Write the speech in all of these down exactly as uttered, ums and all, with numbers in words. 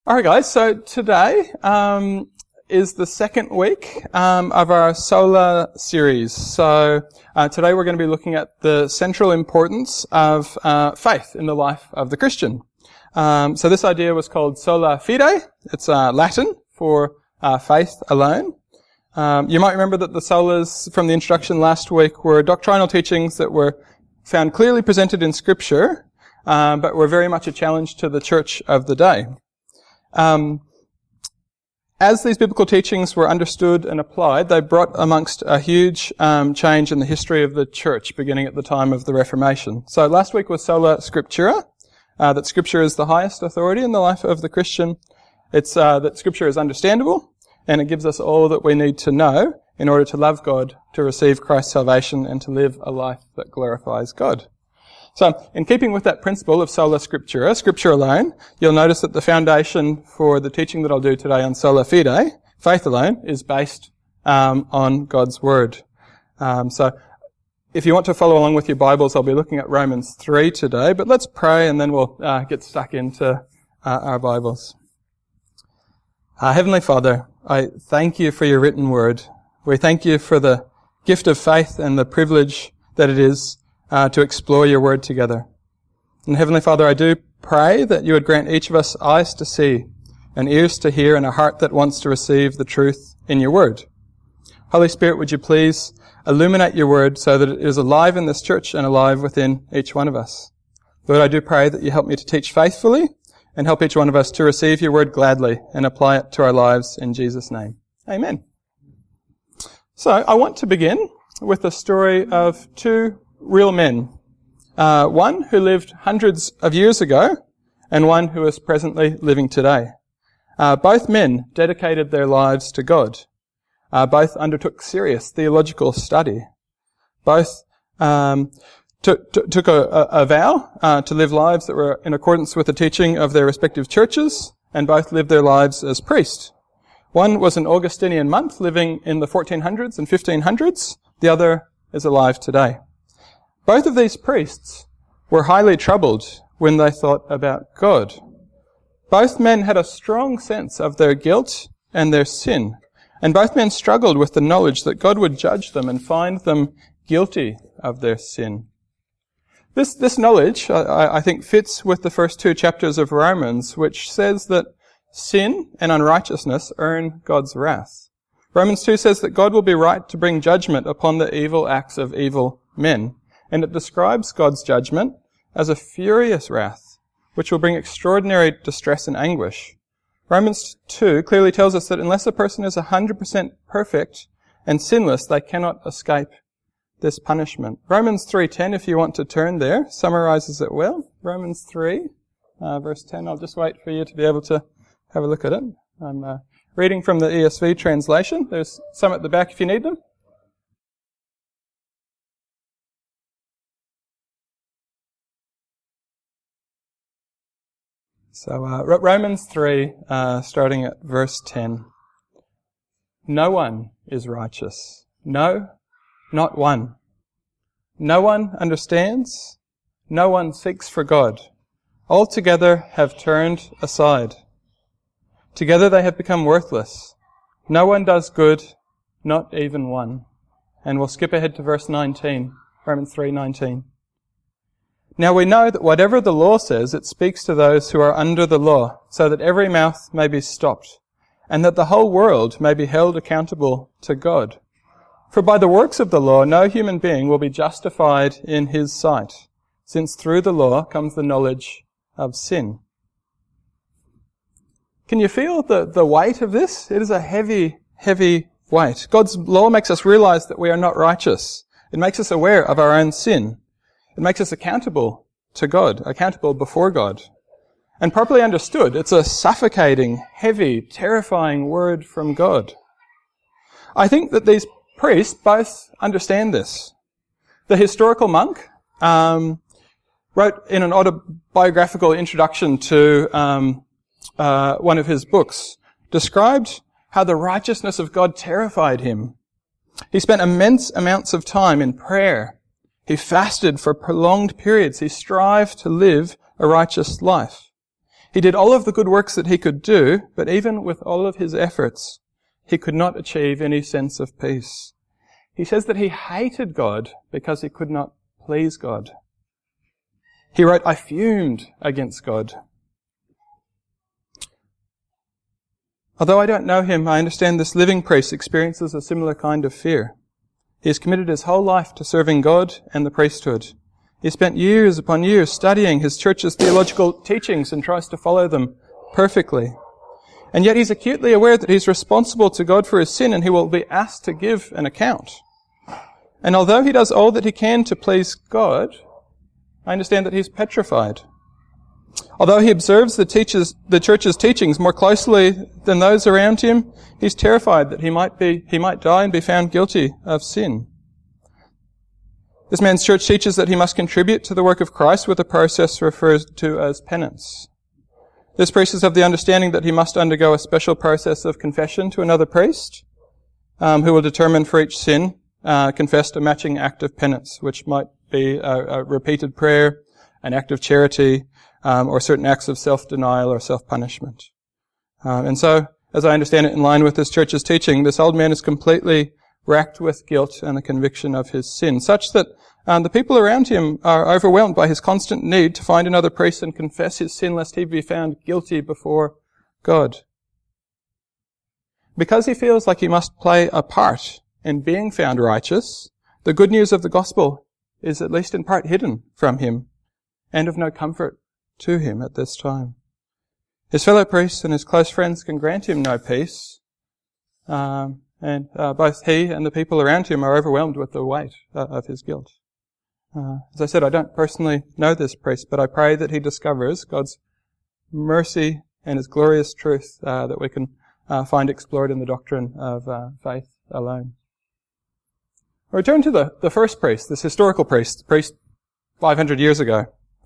Alright guys, so today um, is the second week um, of our Sola series. So uh, today we're going to be looking at the central importance of uh, faith in the life of the Christian. Um, so this idea was called Sola Fide. It's uh, Latin for uh, faith alone. Um, you might remember that the solas from the introduction last week were doctrinal teachings that were found clearly presented in Scripture, uh, but were very much a challenge to the church of the day. Um, as these biblical teachings were understood and applied, they brought amongst a huge um, change in the history of the church, beginning at the time of the Reformation. So last week was Sola Scriptura, uh, that Scripture is the highest authority in the life of the Christian. It's uh, that Scripture is understandable, and it gives us all that we need to know in order to love God, to receive Christ's salvation, and to live a life that glorifies God. So, in keeping with that principle of Sola Scriptura, Scripture alone, you'll notice that the foundation for the teaching that I'll do today on Sola Fide, faith alone, is based um, on God's Word. Um, so, if you want to follow along with your Bibles, I'll be looking at Romans three today, but let's pray and then we'll uh, get stuck into uh, our Bibles. Uh, Heavenly Father, I thank you for your written Word. We thank you for the gift of faith and the privilege that it is Uh, to explore your word together. And Heavenly Father, I do pray that you would grant each of us eyes to see and ears to hear and a heart that wants to receive the truth in your word. Holy Spirit, would you please illuminate your word so that it is alive in this church and alive within each one of us. Lord, I do pray that you help me to teach faithfully and help each one of us to receive your word gladly and apply it to our lives in Jesus' name. Amen. So, I want to begin with the story of two real men. Uh, one who lived hundreds of years ago and one who is presently living today. Uh, both men dedicated their lives to God. Uh, both undertook serious theological study. Both um, took, took, took a, a, a vow uh, to live lives that were in accordance with the teaching of their respective churches, and both lived their lives as priests. One was an Augustinian monk living in the fourteen hundreds and fifteen hundreds. The other is alive today. Both of these priests were highly troubled when they thought about God. Both men had a strong sense of their guilt and their sin, and both men struggled with the knowledge that God would judge them and find them guilty of their sin. This, this knowledge, I, I think, fits with the first two chapters of Romans, which says that sin and unrighteousness earn God's wrath. Romans two says that God will be right to bring judgment upon the evil acts of evil men. And it describes God's judgment as a furious wrath, which will bring extraordinary distress and anguish. Romans two clearly tells us that unless a person is one hundred percent perfect and sinless, they cannot escape this punishment. Romans three ten, if you want to turn there, summarizes it well. Romans three, uh, verse ten. I'll just wait for you to be able to have a look at it. I'm uh, reading from the E S V translation. There's some at the back if you need them. So, uh, Romans three, uh, starting at verse ten. No one is righteous. No, not one. No one understands. No one seeks for God. Altogether have turned aside. Together they have become worthless. No one does good, not even one. And we'll skip ahead to verse nineteen, Romans three nineteen. Now we know that whatever the law says, it speaks to those who are under the law, so that every mouth may be stopped, and that the whole world may be held accountable to God. For by the works of the law, no human being will be justified in his sight, since through the law comes the knowledge of sin. Can you feel the, the weight of this? It is a heavy, heavy weight. God's law makes us realize that we are not righteous. It makes us aware of our own sin. It makes us accountable to God, accountable before God. And properly understood, it's a suffocating, heavy, terrifying word from God. I think that these priests both understand this. The historical monk um, wrote in an autobiographical introduction to um, uh, one of his books, described how the righteousness of God terrified him. He spent immense amounts of time in prayer. He fasted for prolonged periods. He strived to live a righteous life. He did all of the good works that he could do, but even with all of his efforts, he could not achieve any sense of peace. He says that he hated God because he could not please God. He wrote, "I fumed against God." Although I don't know him, I understand this living priest experiences a similar kind of fear. He has committed his whole life to serving God and the priesthood. He spent years upon years studying his church's theological teachings and tries to follow them perfectly. And yet he's acutely aware that he's responsible to God for his sin and he will be asked to give an account. And although he does all that he can to please God, I understand that he's petrified. Although he observes the, teachers, the church's teachings more closely than those around him, he's terrified that he might be, he might die and be found guilty of sin. This man's church teaches that he must contribute to the work of Christ with a process referred to as penance. This priest is of the understanding that he must undergo a special process of confession to another priest, um, who will determine for each sin uh, confessed a matching act of penance, which might be a, a repeated prayer, an act of charity, um, or certain acts of self-denial or self-punishment. Um, and so, as I understand it, in line with this church's teaching, this old man is completely racked with guilt and the conviction of his sin, such that um, the people around him are overwhelmed by his constant need to find another priest and confess his sin lest he be found guilty before God. Because he feels like he must play a part in being found righteous, the good news of the gospel is at least in part hidden from him and of no comfort to him at this time. His fellow priests and his close friends can grant him no peace, um, and uh, both he and the people around him are overwhelmed with the weight uh, of his guilt. Uh, as I said, I don't personally know this priest, but I pray that he discovers God's mercy and his glorious truth uh, that we can uh, find explored in the doctrine of uh, faith alone. I return to the, the first priest, this historical priest, the priest five hundred years ago.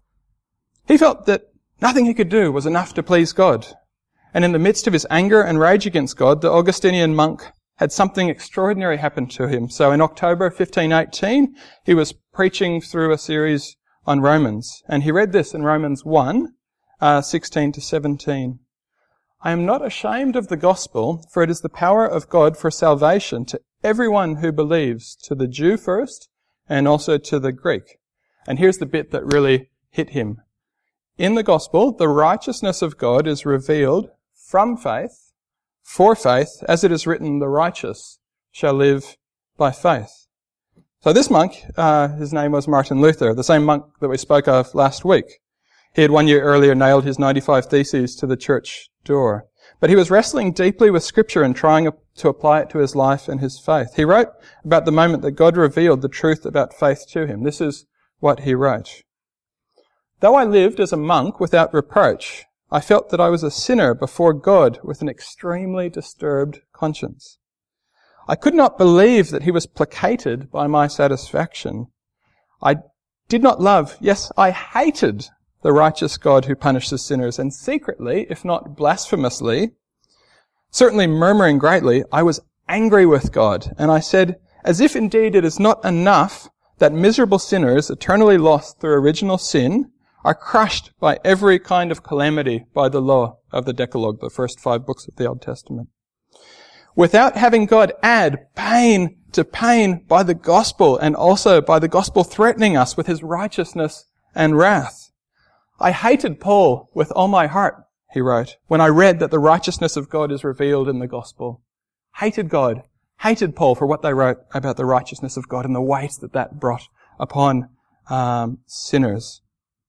He felt that nothing he could do was enough to please God. And in the midst of his anger and rage against God, the Augustinian monk had something extraordinary happen to him. So in October fifteen eighteen, he was preaching through a series on Romans. And he read this in Romans one, uh, sixteen to seventeen. "I am not ashamed of the gospel, for it is the power of God for salvation to everyone who believes, to the Jew first, and also to the Greek." And here's the bit that really hit him. In the gospel, the righteousness of God is revealed from faith, for faith, as it is written, "The righteous shall live by faith." So this monk, uh, his name was Martin Luther, the same monk that we spoke of last week. He had one year earlier nailed his ninety-five Theses to the church door. But he was wrestling deeply with Scripture and trying to apply it to his life and his faith. He wrote about the moment that God revealed the truth about faith to him. This is what he wrote. "Though I lived as a monk without reproach, I felt that I was a sinner before God with an extremely disturbed conscience. I could not believe that he was placated by my satisfaction. I did not love, yes, I hated the righteous God who punishes sinners, and secretly, if not blasphemously, certainly murmuring greatly, I was angry with God, and I said, as if indeed it is not enough that miserable sinners, eternally lost through original sin, are crushed by every kind of calamity by the law of the Decalogue, the first five books of the Old Testament. Without having God add pain to pain by the gospel, and also by the gospel threatening us with his righteousness and wrath. I hated Paul with all my heart, he wrote, when I read that the righteousness of God is revealed in the gospel. Hated God, hated Paul for what they wrote about the righteousness of God and the weight that that brought upon um, sinners.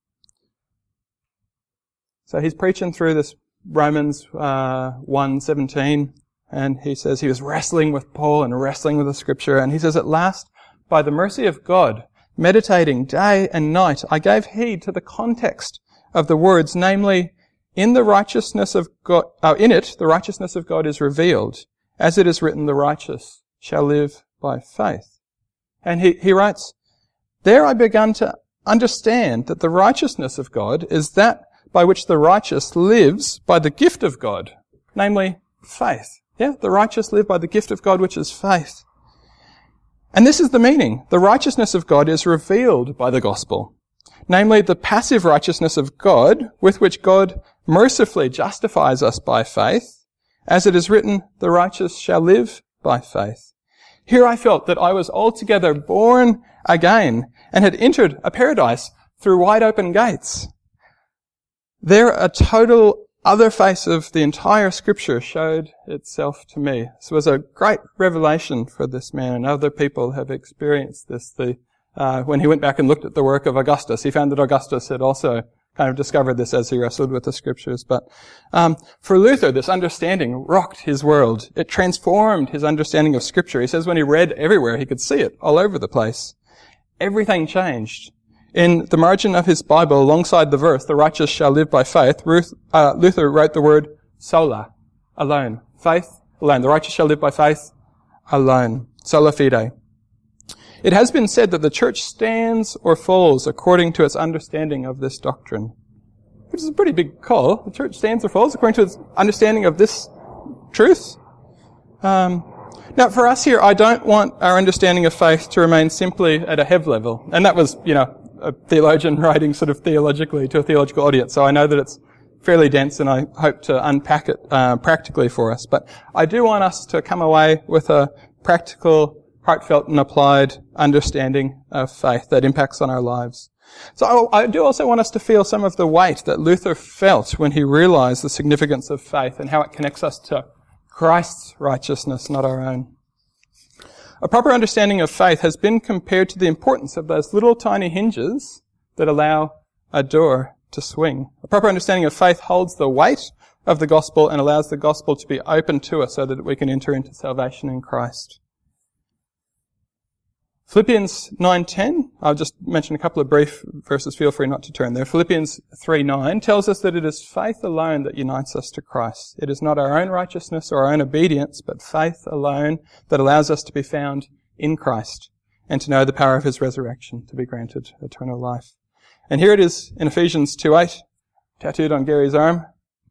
So he's preaching through this Romans uh, one seventeen, and he says he was wrestling with Paul and wrestling with the Scripture, and he says, at last, by the mercy of God, meditating day and night, I gave heed to the context of the words, namely, in the righteousness of God, uh, in it, the righteousness of God is revealed, as it is written, the righteous shall live by faith. And he, he writes, there I began to understand that the righteousness of God is that by which the righteous lives by the gift of God, namely faith. Yeah, the righteous live by the gift of God, which is faith. And this is the meaning. The righteousness of God is revealed by the gospel. namely the passive righteousness of God, with which God mercifully justifies us by faith, as it is written, the righteous shall live by faith. Here I felt that I was altogether born again and had entered a paradise through wide open gates. There a total other face of the entire scripture showed itself to me. This was a great revelation for this man, and other people have experienced this. The, uh, when he went back and looked at the work of Augustus, he found that Augustus had also kind of discovered this as he wrestled with the scriptures. But um, for Luther, this understanding rocked his world. It transformed his understanding of scripture. He says when he read everywhere, he could see it all over the place. Everything changed. In the margin of his Bible, alongside the verse, the righteous shall live by faith, Ruth, uh, Luther wrote the word sola, alone. Faith, alone. The righteous shall live by faith, alone. Sola fide. It has been said that the church stands or falls according to its understanding of this doctrine, which is a pretty big call. The church stands or falls according to its understanding of this truth. Um, now, for us here, I don't want our understanding of faith to remain simply at a hev level. And that was, you know, a theologian writing sort of theologically to a theological audience. So I know that it's fairly dense, and I hope to unpack it uh, practically for us. But I do want us to come away with a practical, heartfelt and applied understanding of faith that impacts on our lives. So I do also want us to feel some of the weight that Luther felt when he realized the significance of faith and how it connects us to Christ's righteousness, not our own. A proper understanding of faith has been compared to the importance of those little tiny hinges that allow a door to swing. A proper understanding of faith holds the weight of the gospel and allows the gospel to be open to us so that we can enter into salvation in Christ. Philippians nine ten, I'll just mention a couple of brief verses, feel free not to turn there. Philippians three nine tells us that it is faith alone that unites us to Christ. It is not our own righteousness or our own obedience, but faith alone that allows us to be found in Christ and to know the power of his resurrection, to be granted eternal life. And here it is in Ephesians two eight, tattooed on Gary's arm.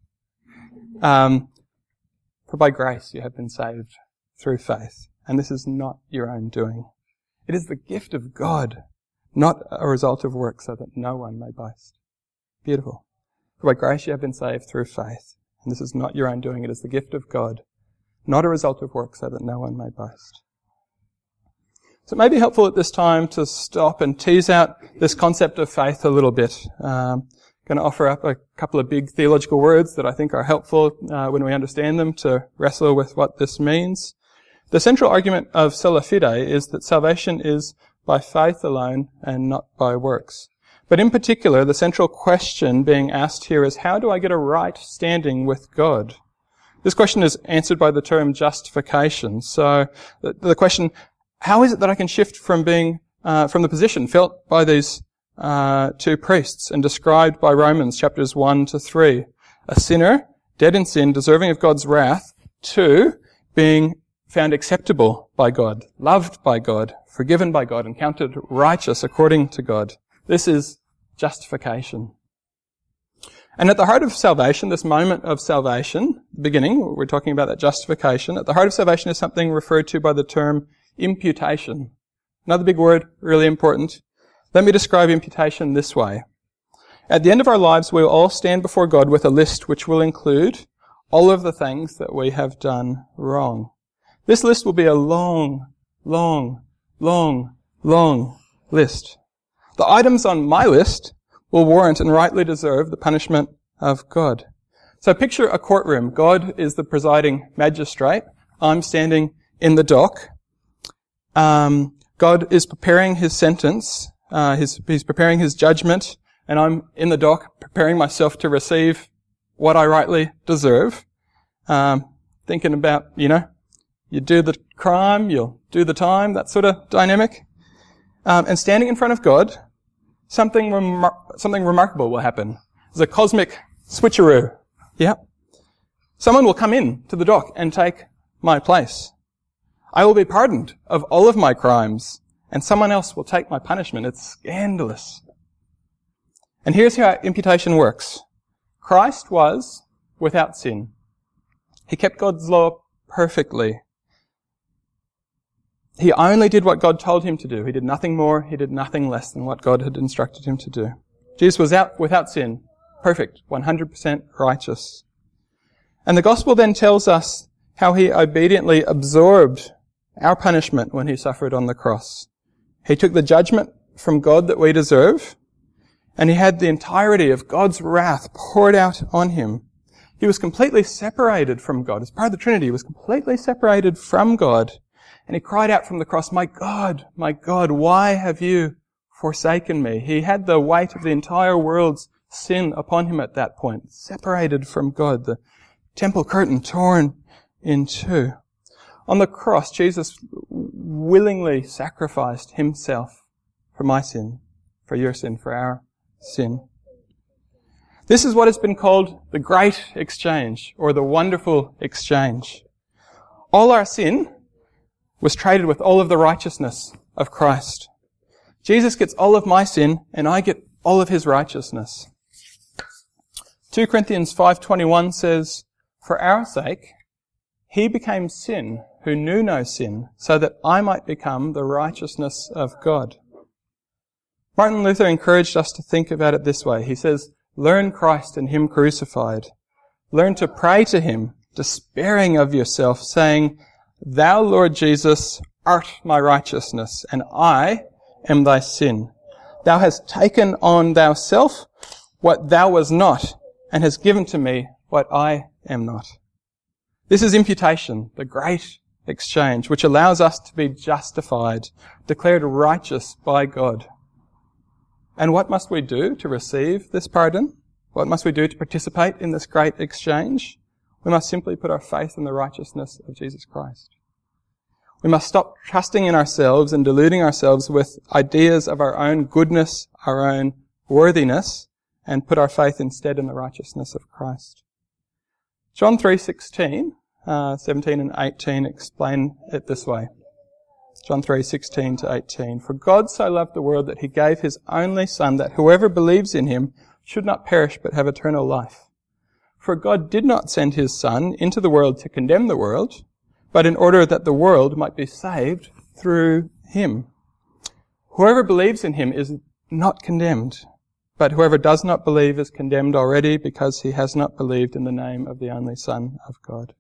Um, For by grace you have been saved through faith, and this is not your own doing. It is the gift of God, not a result of work, so that no one may boast. Beautiful. For by grace you have been saved through faith, and this is not your own doing. It is the gift of God, not a result of work, so that no one may boast. So it may be helpful at this time to stop and tease out this concept of faith a little bit. Um, I'm going to offer up a couple of big theological words that I think are helpful uh, when we understand them to wrestle with what this means. The central argument of sola fide is that salvation is by faith alone and not by works. But in particular, the central question being asked here is, how do I get a right standing with God? This question is answered by the term justification. So the, the question, how is it that I can shift from being, uh, from the position felt by these uh, two priests and described by Romans chapters one to three, a sinner, dead in sin, deserving of God's wrath, to being found acceptable by God, loved by God, forgiven by God, and counted righteous according to God. This is justification. And at the heart of salvation, this moment of salvation, the beginning, we're talking about that justification, at the heart of salvation is something referred to by the term imputation. Another big word, really important. Let me describe imputation this way. At the end of our lives, we will all stand before God with a list which will include all of the things that we have done wrong. This list will be a long, long, long, long list. The items on my list will warrant and rightly deserve the punishment of God. So picture a courtroom. God is the presiding magistrate. I'm standing in the dock. Um, God is preparing his sentence. Uh, he's, he's preparing his judgment, and I'm in the dock preparing myself to receive what I rightly deserve. Um, thinking about, you know, you do the crime, you'll do the time, that sort of dynamic. Um, and standing in front of God, something remar- something remarkable will happen. There's a cosmic switcheroo. Yeah. Someone will come in to the dock and take my place. I will be pardoned of all of my crimes, and someone else will take my punishment. It's scandalous. And here's how imputation works. Christ was without sin. He kept God's law perfectly. He only did what God told him to do. He did nothing more. He did nothing less than what God had instructed him to do. Jesus was out without sin, perfect, one hundred percent righteous. And the gospel then tells us how he obediently absorbed our punishment when he suffered on the cross. He took the judgment from God that we deserve, and he had the entirety of God's wrath poured out on him. He was completely separated from God. As part of the Trinity, he was completely separated from God. And he cried out from the cross, "My God, my God, why have you forsaken me?" He had the weight of the entire world's sin upon him at that point, separated from God, the temple curtain torn in two. On the cross, Jesus willingly sacrificed himself for my sin, for your sin, for our sin. This is what has been called the great exchange, or the wonderful exchange. All our sin was traded with all of the righteousness of Christ. Jesus gets all of my sin, and I get all of his righteousness. Second Corinthians five twenty-one says, "For our sake, he became sin who knew no sin, so that I might become the righteousness of God." Martin Luther encouraged us to think about it this way. He says, "Learn Christ and him crucified. Learn to pray to him, despairing of yourself, saying, 'Thou, Lord Jesus, art my righteousness, and I am thy sin. Thou hast taken on thyself what thou was not, and hast given to me what I am not.'" This is imputation, the great exchange, which allows us to be justified, declared righteous by God. And what must we do to receive this pardon? What must we do to participate in this great exchange? We must simply put our faith in the righteousness of Jesus Christ. We must stop trusting in ourselves and deluding ourselves with ideas of our own goodness, our own worthiness, and put our faith instead in the righteousness of Christ. John three sixteen, uh, seventeen and eighteen explain it this way. John three sixteen to eighteen. "For God so loved the world that he gave his only Son, that whoever believes in him should not perish but have eternal life. For God did not send his Son into the world to condemn the world, but in order that the world might be saved through him. Whoever believes in him is not condemned, but whoever does not believe is condemned already, because he has not believed in the name of the only Son of God."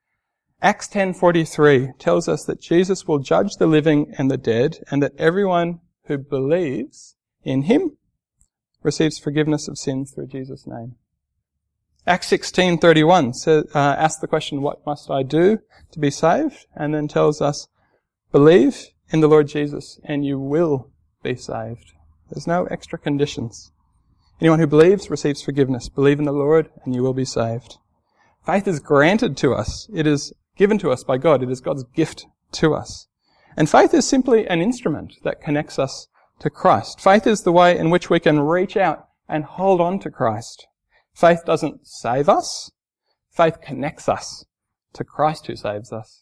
Acts ten forty-three tells us that Jesus will judge the living and the dead, and that everyone who believes in him receives forgiveness of sins through Jesus' name. Acts sixteen thirty-one says, uh, asks the question, "What must I do to be saved?" And then tells us, "Believe in the Lord Jesus and you will be saved." There's no extra conditions. Anyone who believes receives forgiveness. Believe in the Lord and you will be saved. Faith is granted to us. It is given to us by God. It is God's gift to us. And faith is simply an instrument that connects us to Christ. Faith is the way in which we can reach out and hold on to Christ. Faith doesn't save us. Faith connects us to Christ who saves us.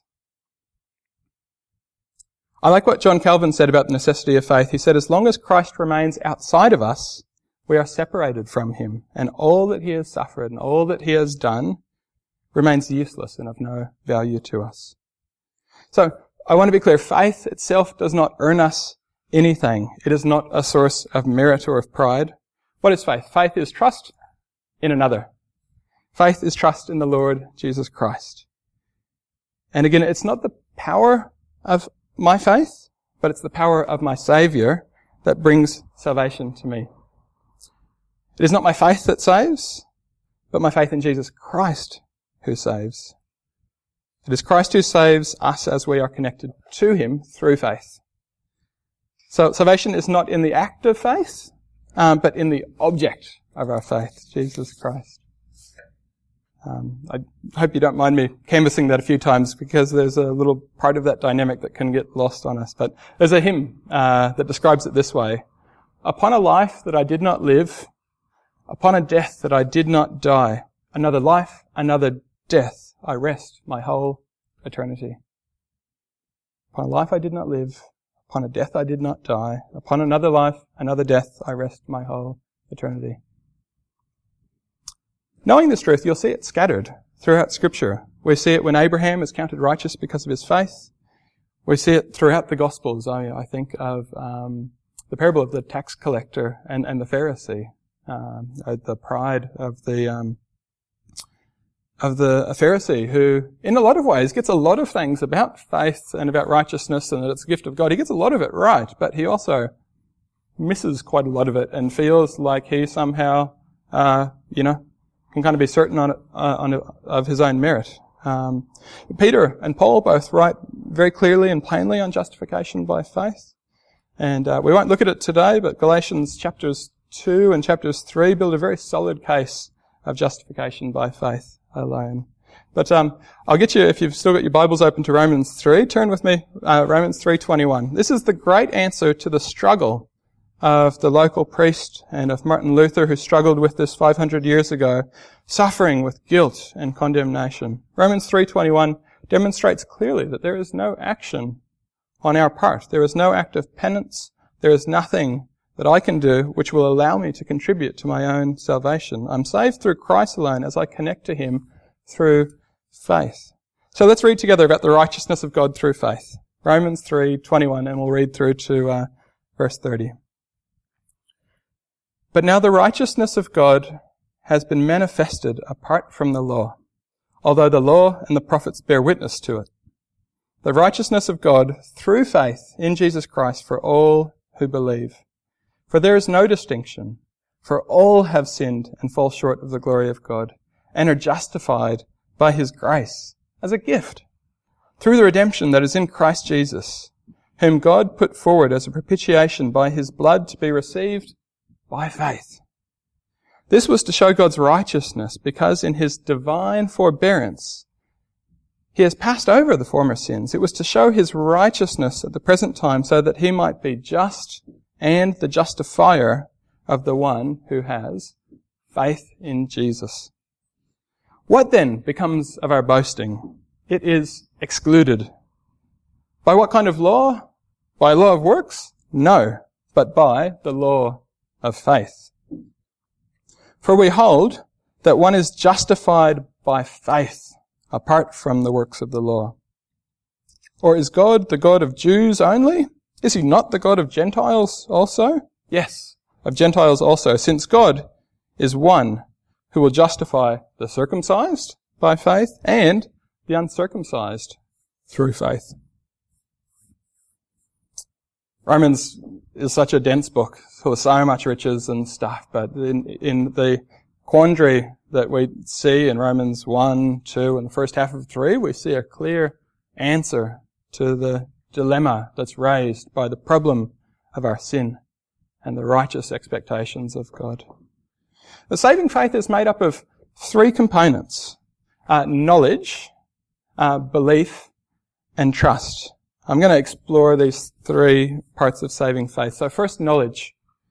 I like what John Calvin said about the necessity of faith. He said, "As long as Christ remains outside of us, we are separated from him, and all that he has suffered and all that he has done remains useless and of no value to us." So, I want to be clear, faith itself does not earn us anything. It is not a source of merit or of pride. What is faith? Faith is trust in another. Faith is trust in the Lord Jesus Christ. And again, it's not the power of my faith, but it's the power of my Saviour that brings salvation to me. It is not my faith that saves, but my faith in Jesus Christ who saves. It is Christ who saves us as we are connected to him through faith. So salvation is not in the act of faith, um, but in the object of our faith, Jesus Christ. Um, I hope you don't mind me canvassing that a few times, because there's a little part of that dynamic that can get lost on us. But there's a hymn uh, that describes it this way. "Upon a life that I did not live, upon a death that I did not die, another life, another death, I rest my whole eternity." Upon a life I did not live, upon a death I did not die, upon another life, another death, I rest my whole eternity. Knowing this truth, you'll see it scattered throughout Scripture. We see it when Abraham is counted righteous because of his faith. We see it throughout the Gospels. I, I think of um, the parable of the tax collector and, and the Pharisee, um, the pride of the um, of the Pharisee, who, in a lot of ways, gets a lot of things about faith and about righteousness and that it's a gift of God. He gets a lot of it right, but he also misses quite a lot of it and feels like he somehow, uh, you know, can kind of be certain on, uh, on of his own merit. Um, Peter and Paul both write very clearly and plainly on justification by faith. And uh, we won't look at it today, but Galatians chapters two and chapters three build a very solid case of justification by faith alone. But um, I'll get you, if you've still got your Bibles open, to Romans three. Turn with me, uh, Romans three twenty-one. This is the great answer to the struggle of the local priest and of Martin Luther, who struggled with this five hundred years ago, suffering with guilt and condemnation. Romans three twenty-one demonstrates clearly that there is no action on our part. There is no act of penance. There is nothing that I can do which will allow me to contribute to my own salvation. I'm saved through Christ alone as I connect to Him through faith. So let's read together about the righteousness of God through faith. Romans three twenty-one, and we'll read through to uh, verse thirty. But now the righteousness of God has been manifested apart from the law, although the law and the prophets bear witness to it. The righteousness of God through faith in Jesus Christ for all who believe. For there is no distinction, for all have sinned and fall short of the glory of God, and are justified by His grace as a gift, through the redemption that is in Christ Jesus, whom God put forward as a propitiation by His blood to be received by faith. This was to show God's righteousness, because in His divine forbearance He has passed over the former sins. It was to show His righteousness at the present time, so that He might be just and the justifier of the one who has faith in Jesus. What then becomes of our boasting? It is excluded. By what kind of law? By law of works? No, but by the law of faith. For we hold that one is justified by faith apart from the works of the law. Or is God the God of Jews only? Is He not the God of Gentiles also? Yes, of Gentiles also, since God is one who will justify the circumcised by faith and the uncircumcised through faith. Romans is such a dense book, full of so much riches and stuff, but in, in the quandary that we see in Romans one, two, and the first half of three, we see a clear answer to the dilemma that's raised by the problem of our sin and the righteous expectations of God. The saving faith is made up of three components: uh, knowledge, uh, belief, and trust. I'm going to explore these three parts of saving faith. So first, knowledge.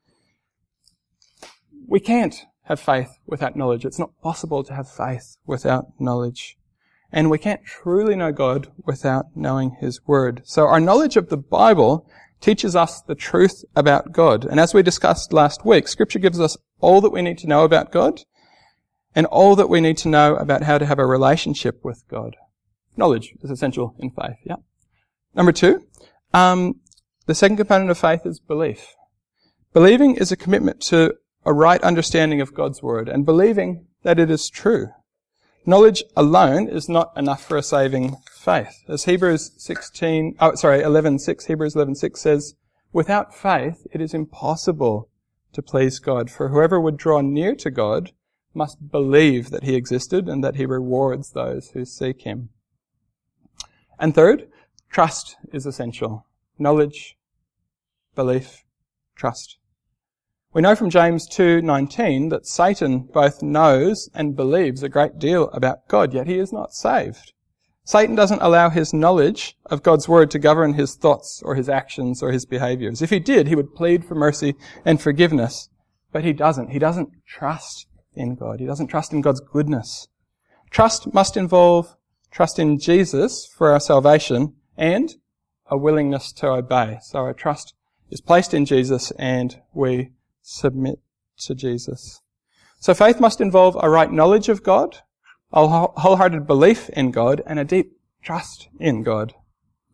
We can't have faith without knowledge. It's not possible to have faith without knowledge. And we can't truly know God without knowing His Word. So our knowledge of the Bible teaches us the truth about God. And as we discussed last week, Scripture gives us all that we need to know about God and all that we need to know about how to have a relationship with God. Knowledge is essential in faith, yeah. Number two, um, the second component of faith is belief. Believing is a commitment to a right understanding of God's Word and believing that it is true. Knowledge alone is not enough for a saving faith. As Hebrews sixteen, oh, sorry, eleven six, Hebrews eleven six says, without faith it is impossible to please God, for whoever would draw near to God must believe that He existed and that He rewards those who seek Him. And third, trust is essential. Knowledge, belief, trust. We know from James two nineteen that Satan both knows and believes a great deal about God, yet he is not saved. Satan doesn't allow his knowledge of God's Word to govern his thoughts or his actions or his behaviors. If he did, he would plead for mercy and forgiveness, but he doesn't. He doesn't trust in God. He doesn't trust in God's goodness. Trust must involve trust in Jesus for our salvation and a willingness to obey. So our trust is placed in Jesus and we submit to Jesus. So faith must involve a right knowledge of God, a wholehearted belief in God, and a deep trust in God.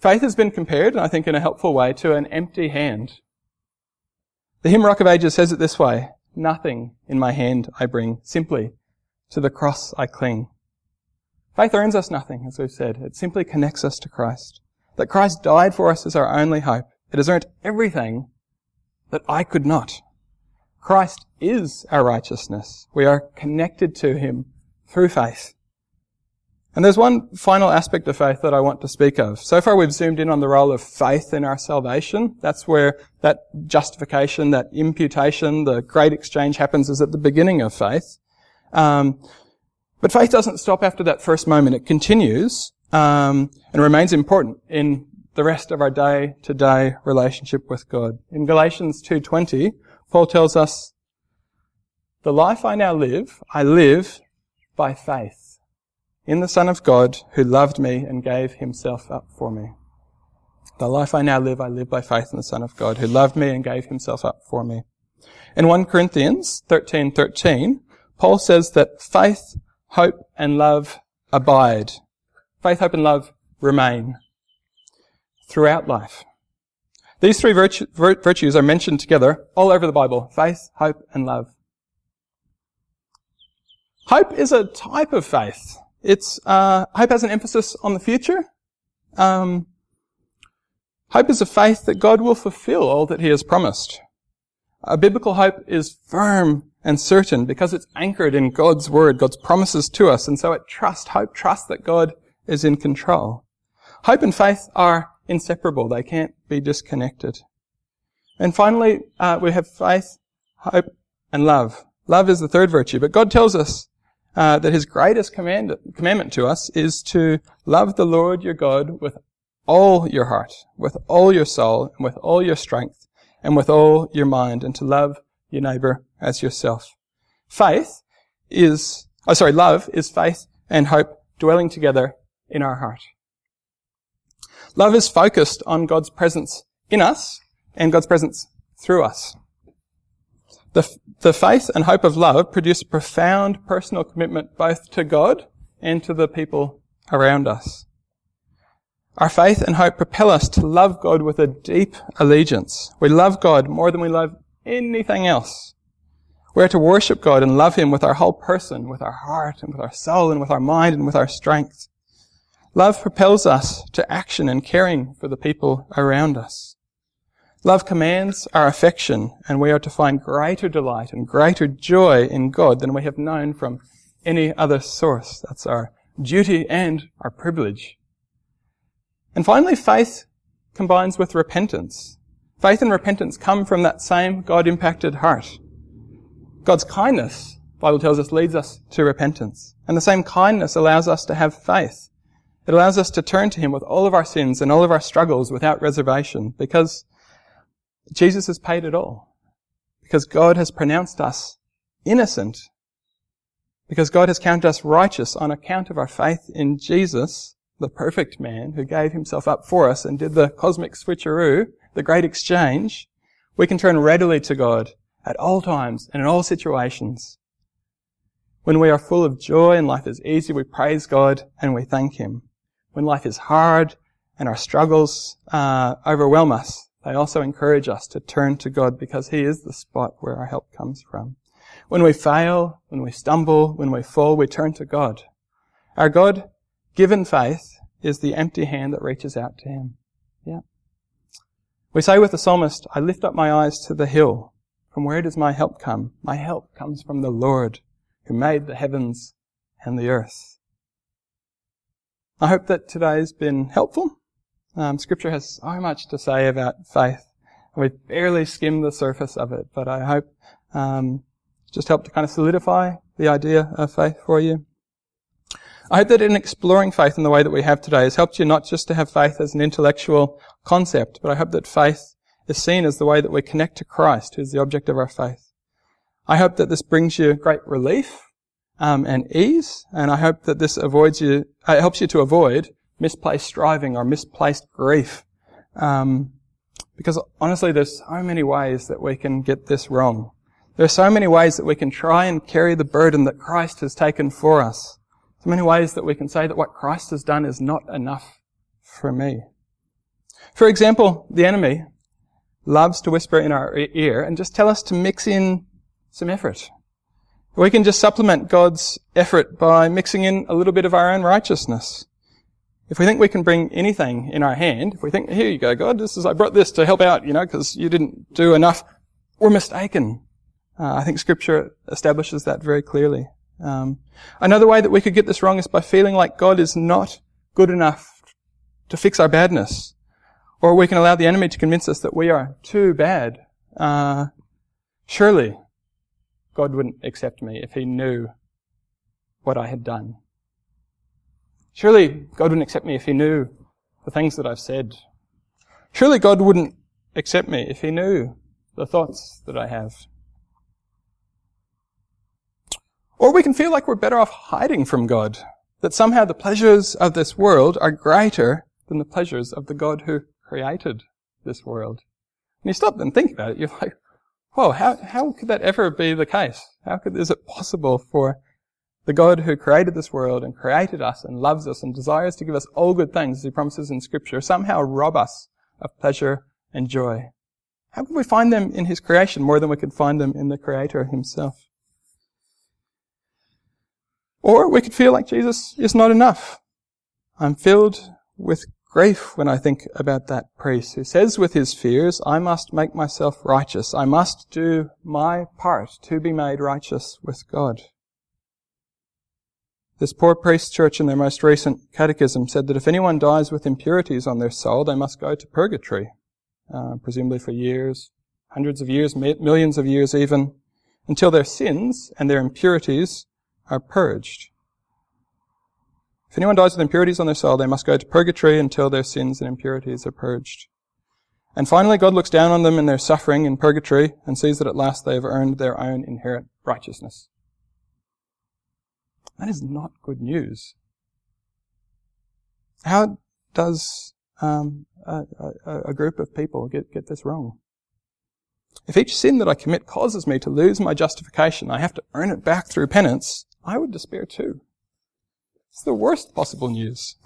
Faith has been compared, and I think in a helpful way, to an empty hand. The hymn Rock of Ages says it this way: nothing in my hand I bring, simply to the cross I cling. Faith earns us nothing, as we've said. It simply connects us to Christ. That Christ died for us is our only hope. It has earned everything that I could not. Christ is our righteousness. We are connected to him through faith. And there's one final aspect of faith that I want to speak of. So far we've zoomed in on the role of faith in our salvation. That's where that justification, that imputation, the great exchange happens, is at the beginning of faith. Um, but faith doesn't stop after that first moment. It continues um, and remains important in the rest of our day-to-day relationship with God. In Galatians two twenty, Paul tells us, "The life I now live, I live by faith in the Son of God who loved me and gave himself up for me." The life I now live, I live by faith in the Son of God who loved me and gave himself up for me. In First Corinthians thirteen thirteen, Paul says that faith, hope, and love abide. Faith, hope, and love remain throughout life. These three virtu- virtues are mentioned together all over the Bible: faith, hope, and love. Hope is a type of faith. It's uh, hope has an emphasis on the future. Um, hope is a faith that God will fulfill all that he has promised. A biblical hope is firm and certain because it's anchored in God's word, God's promises to us, and so it trusts, hope trusts that God is in control. Hope and faith are inseparable. They can't be disconnected. And finally, uh, we have faith, hope, and love. Love is the third virtue, but God tells us Uh, that his greatest command, commandment to us is to love the Lord your God with all your heart, with all your soul, and with all your strength, and with all your mind, and to love your neighbour as yourself. Faith is, oh sorry, love is faith and hope dwelling together in our heart. Love is focused on God's presence in us and God's presence through us. The, the faith and hope of love produce a profound personal commitment both to God and to the people around us. Our faith and hope propel us to love God with a deep allegiance. We love God more than we love anything else. We are to worship God and love him with our whole person, with our heart and with our soul and with our mind and with our strength. Love propels us to action and caring for the people around us. Love commands our affection, and we are to find greater delight and greater joy in God than we have known from any other source. That's our duty and our privilege. And finally, faith combines with repentance. Faith and repentance come from that same God-impacted heart. God's kindness, the Bible tells us, leads us to repentance. And the same kindness allows us to have faith. It allows us to turn to him with all of our sins and all of our struggles without reservation, because Jesus has paid it all. Because God has pronounced us innocent. Because God has counted us righteous on account of our faith in Jesus, the perfect man who gave himself up for us and did the cosmic switcheroo, the great exchange, we can turn readily to God at all times and in all situations. When we are full of joy and life is easy, we praise God and we thank him. When life is hard and our struggles uh, overwhelm us, they also encourage us to turn to God because he is the spot where our help comes from. When we fail, when we stumble, when we fall, we turn to God. Our God-given faith is the empty hand that reaches out to him. Yeah. We say with the psalmist, "I lift up my eyes to the hill. From where does my help come? My help comes from the Lord who made the heavens and the earth." I hope that today's been helpful. Um, Scripture has so much to say about faith. We've barely skimmed the surface of it, but I hope um, just helped to kind of solidify the idea of faith for you. I hope that in exploring faith in the way that we have today has helped you not just to have faith as an intellectual concept, but I hope that faith is seen as the way that we connect to Christ, who's the object of our faith. I hope that this brings you great relief um, and ease, and I hope that this avoids you, uh, helps you to avoid misplaced striving or misplaced grief. Um, because honestly, there's so many ways that we can get this wrong. There are so many ways that we can try and carry the burden that Christ has taken for us. So many ways that we can say that what Christ has done is not enough for me. For example, the enemy loves to whisper in our ear and just tell us to mix in some effort. We can just supplement God's effort by mixing in a little bit of our own righteousness. If we think we can bring anything in our hand, if we think, here you go, God, this is, I brought this to help out, you know, because you didn't do enough, we're mistaken. Uh, I think Scripture establishes that very clearly. Um, another way that we could get this wrong is by feeling like God is not good enough to fix our badness. Or we can allow the enemy to convince us that we are too bad. Uh, surely God wouldn't accept me if he knew what I had done. Surely God wouldn't accept me if he knew the things that I've said. Surely God wouldn't accept me if he knew the thoughts that I have. Or we can feel like we're better off hiding from God, that somehow the pleasures of this world are greater than the pleasures of the God who created this world. And you stop and think about it, you're like, whoa, how, how could that ever be the case? How could, is it possible for the God who created this world and created us and loves us and desires to give us all good things, as he promises in Scripture, somehow rob us of pleasure and joy? How can we find them in his creation more than we could find them in the Creator himself? Or we could feel like Jesus is not enough. I'm filled with grief when I think about that priest who says with his fears, I must make myself righteous. I must do my part to be made righteous with God. This poor priest church in their most recent catechism said that if anyone dies with impurities on their soul, they must go to purgatory, uh, presumably for years, hundreds of years, millions of years even, until their sins and their impurities are purged. If anyone dies with impurities on their soul, they must go to purgatory until their sins and impurities are purged. And finally, God looks down on them in their suffering in purgatory and sees that at last they have earned their own inherent righteousness. That is not good news. How does um, a, a, a group of people get, get this wrong? If each sin that I commit causes me to lose my justification, I have to earn it back through penance, I would despair too. It's the worst possible news.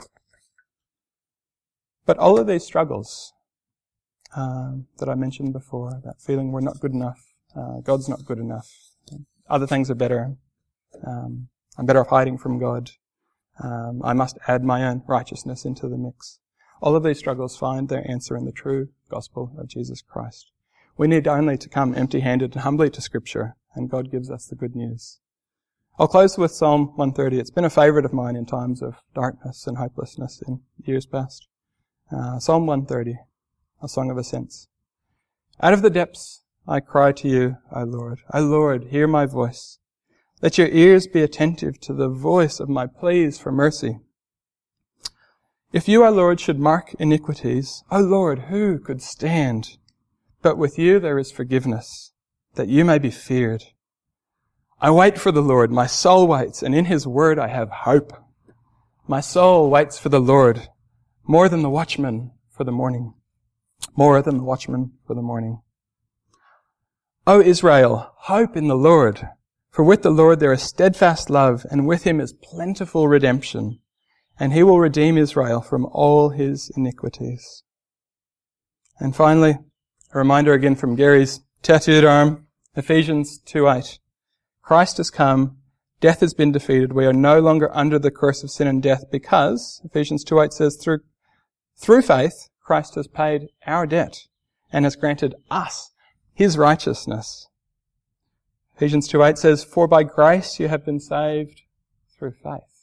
But all of these struggles um, that I mentioned before, about feeling we're not good enough, uh, God's not good enough, other things are better, um, I'm better off hiding from God, um, I must add my own righteousness into the mix. All of these struggles find their answer in the true gospel of Jesus Christ. We need only to come empty-handed and humbly to Scripture, and God gives us the good news. I'll close with Psalm one thirty. It's been a favourite of mine in times of darkness and hopelessness in years past. Uh, Psalm one thirty, a song of ascents. Out of the depths I cry to you, O Lord. O Lord, hear my voice. Let your ears be attentive to the voice of my pleas for mercy. If you, O Lord, should mark iniquities, O Lord, who could stand? But with you there is forgiveness, that you may be feared. I wait for the Lord, my soul waits, and in his word I have hope. My soul waits for the Lord, more than the watchman for the morning. More than the watchman for the morning. O Israel, hope in the Lord, for with the Lord there is steadfast love, and with him is plentiful redemption, and he will redeem Israel from all his iniquities. And finally, a reminder again from Gary's tattooed arm, Ephesians two eight. Christ has come, death has been defeated, we are no longer under the curse of sin and death because, Ephesians two eight says, through, through faith, Christ has paid our debt and has granted us his righteousness. Ephesians two eight says, for by grace you have been saved through faith.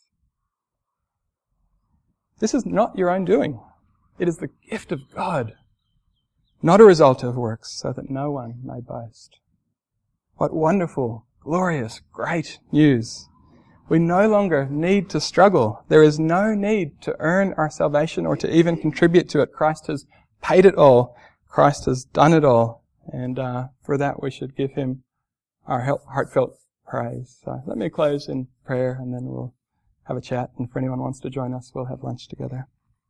This is not your own doing. It is the gift of God, not a result of works, so that no one may boast. What wonderful, glorious, great news. We no longer need to struggle. There is no need to earn our salvation or to even contribute to it. Christ has paid it all. Christ has done it all. And uh, for that we should give him our heartfelt praise. So let me close in prayer and then we'll have a chat. And if anyone wants to join us, we'll have lunch together.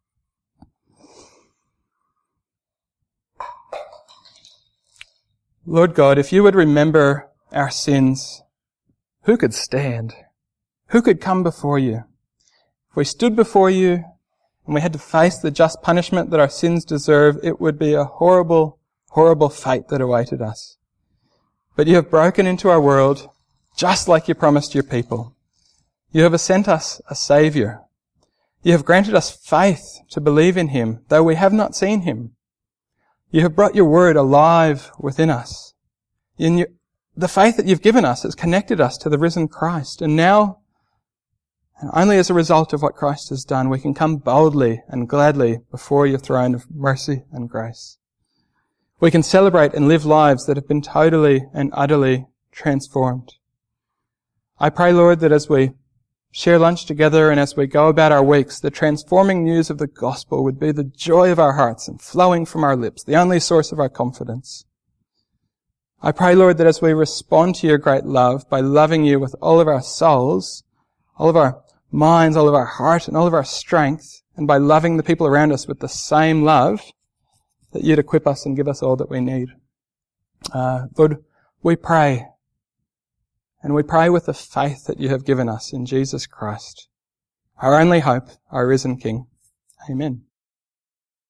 Lord God, if you would remember our sins, who could stand? Who could come before you? If we stood before you and we had to face the just punishment that our sins deserve, it would be a horrible, horrible fate that awaited us. But you have broken into our world just like you promised your people. You have sent us a Saviour. You have granted us faith to believe in Him, though we have not seen Him. You have brought your word alive within us. In your, the faith that you've given us has connected us to the risen Christ. And now, and only as a result of what Christ has done, we can come boldly and gladly before your throne of mercy and grace. We can celebrate and live lives that have been totally and utterly transformed. I pray, Lord, that as we share lunch together and as we go about our weeks, the transforming news of the gospel would be the joy of our hearts and flowing from our lips, the only source of our confidence. I pray, Lord, that as we respond to your great love by loving you with all of our souls, all of our minds, all of our heart, and all of our strength, and by loving the people around us with the same love, that you'd equip us and give us all that we need. Uh, Lord, we pray, and we pray with the faith that you have given us in Jesus Christ, our only hope, our risen King. Amen.